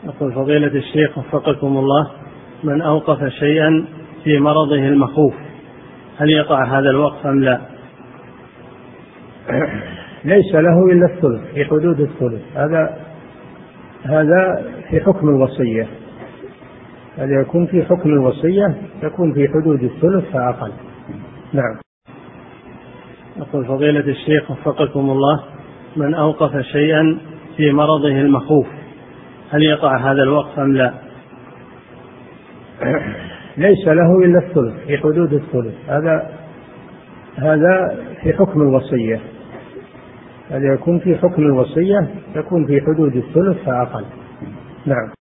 يقول فضيلة الشيخ وفقكم الله، من أوقف شيئا في مرضه المخوف هل يقع هذا الوقف أم لا؟ ليس له إلا الثلث، في حدود الثلث. هذا في حكم الوصية، هذا يكون في حكم الوصية، يكون في حدود الثلث فأقل. نعم. يقول فضيلة الشيخ وفقكم الله، من أوقف شيئا في مرضه المخوف هل يقع هذا الوقف أم لا؟ ليس له إلا الثلث، في حدود الثلث. هذا في حكم الوصية، هذا يكون في حكم الوصية، يكون في حدود الثلث فأقل. نعم.